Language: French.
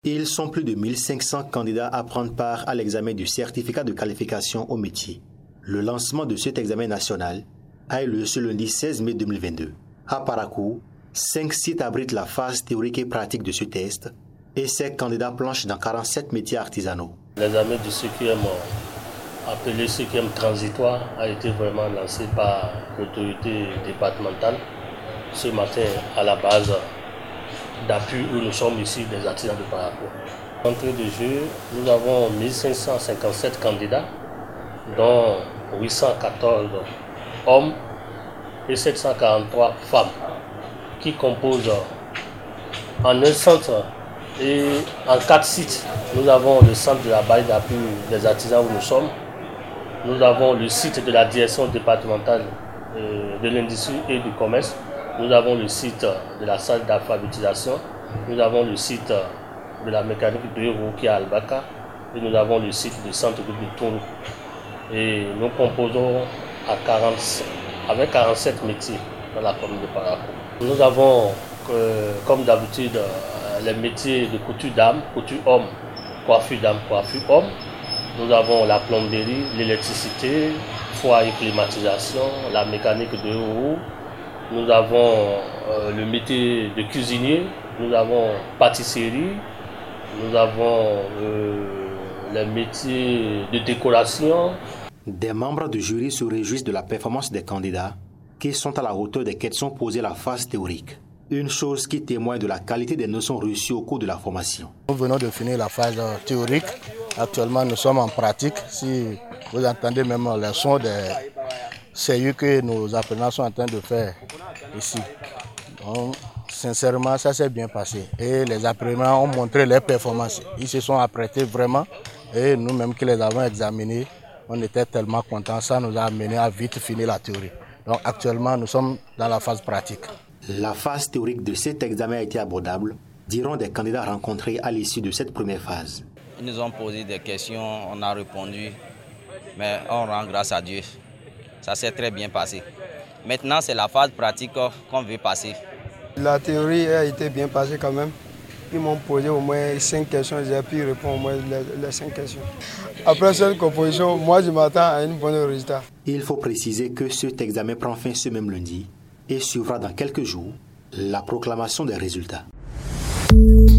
Ils sont plus de 1500 candidats à prendre part à l'examen du certificat de qualification au métier. Le lancement de cet examen national a eu lieu ce lundi 16 mai 2022. À Parakou, 5 sites abritent la phase théorique et pratique de ce test et ces candidats planchent dans 47 métiers artisanaux. L'examen du CQM, appelé CQM transitoire, a été vraiment lancé par l'autorité départementale ce matin à la base d'appui où nous sommes ici des artisans de Parakou. Entrée de jeu, nous avons 1557 candidats, dont 814 hommes et 743 femmes, qui composent en un centre et en 4 sites. Nous avons le centre de la base d'appui des artisans où nous sommes. Nous avons le site de la direction départementale de l'industrie et du commerce. Nous avons le site de la salle d'alphabétisation. Nous avons le site de la mécanique de Héros qui est à Albaka. Et nous avons le site du centre de Tourou. Et nous composons avec 47 métiers dans la commune de Parakou. Nous avons, comme d'habitude, les métiers de couture dame, couture homme, coiffure dame, coiffure homme. Nous avons la plomberie, l'électricité, foyer et climatisation, la mécanique de Héros. Nous avons le métier de cuisinier, nous avons pâtisserie, nous avons les métiers de décoration. Des membres du jury se réjouissent de la performance des candidats qui sont à la hauteur des questions posées à la phase théorique. Une chose qui témoigne de la qualité des notions reçues au cours de la formation. Nous venons de finir la phase théorique. Actuellement, nous sommes en pratique. Si vous entendez même les sons des CU que nos apprenants sont en train de faire ici. Donc, sincèrement, ça s'est bien passé. Et les apprenants ont montré leurs performances. Ils se sont apprêtés vraiment. Et nous-mêmes qui les avons examinés, on était tellement contents. Ça nous a amené à vite finir la théorie. Donc actuellement, nous sommes dans la phase pratique. La phase théorique de cet examen a été abordable, diront des candidats rencontrés à l'issue de cette première phase. Ils nous ont posé des questions, on a répondu, mais on rend grâce à Dieu. Ça s'est très bien passé. Maintenant, c'est la phase pratique qu'on veut passer. La théorie a été bien passée quand même. Ils m'ont posé au moins 5 questions, j'ai pu répondre au moins les 5 questions. Après cette composition, moi je m'attends à une bonne résultat. Il faut préciser que cet examen prend fin ce même lundi et suivra dans quelques jours la proclamation des résultats.